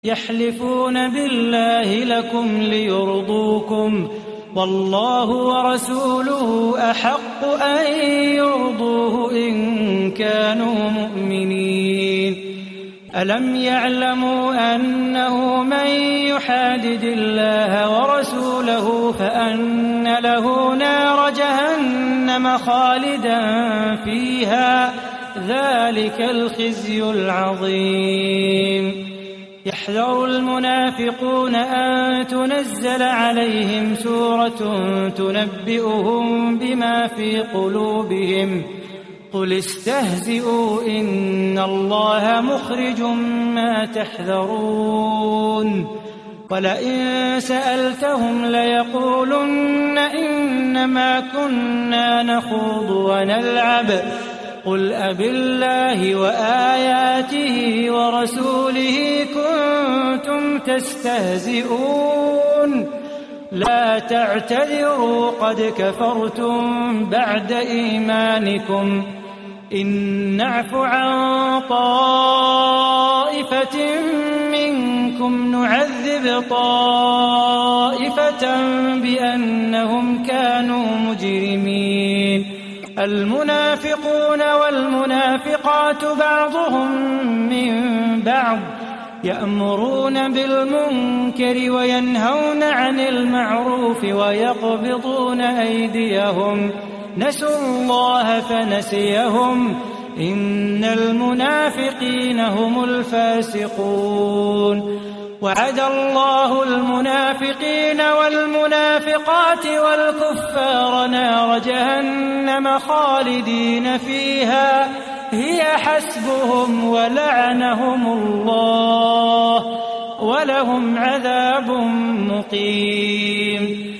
يحلفون بالله لكم ليرضوكم والله ورسوله أحق أن يرضوه إن كانوا مؤمنين ألم يعلموا أنه من يحادد الله ورسوله فأن له نار جهنم خالدا فيها ذلك الخزي العظيم يحذر المنافقون أن تنزل عليهم سورة تنبئهم بما في قلوبهم قل استهزئوا إن الله مخرج ما تحذرون ولئن سألتهم ليقولن إنما كنا نخوض ونلعب قل أبالله وآياته ورسوله كنتم تستهزئون لا تعتذروا قد كفرتم بعد إيمانكم إن نعف عن طائفة منكم نعذب طائفة بأنهم كانوا مجرمين المنافقون والمنافقات بعضهم من بعض يأمرون بالمنكر وينهون عن المعروف ويقبضون أيديهم نسوا الله فنسيهم إن المنافقين هم الفاسقون وعد الله المنافقين والمنافقات والكفار نار جهنم خالدين فيها هي حسبهم ولعنهم الله ولهم عذاب مقيم